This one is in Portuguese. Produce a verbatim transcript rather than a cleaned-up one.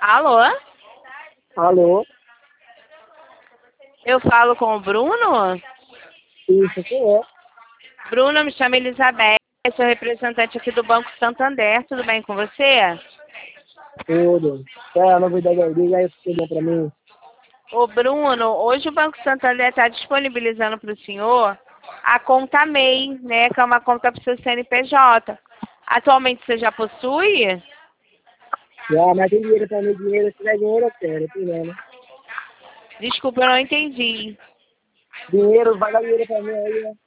Alô? Alô? Eu falo com o Bruno? Isso, quem é? Bruno, me chama Elizabeth, sou representante aqui do Banco Santander, tudo bem com você? Tudo. Qual é a novidade aí? Diga aí o que tem pra mim. Ô Bruno, hoje o Banco Santander está disponibilizando para o senhor a conta M E I, né, que é uma conta para o seu C N P J. Atualmente você já possui? Já, mas tem dinheiro pra mim, dinheiro, se tiver dinheiro eu quero, tem não, né? Desculpa, eu não entendi. Dinheiro, vai dar dinheiro pra mim aí, né?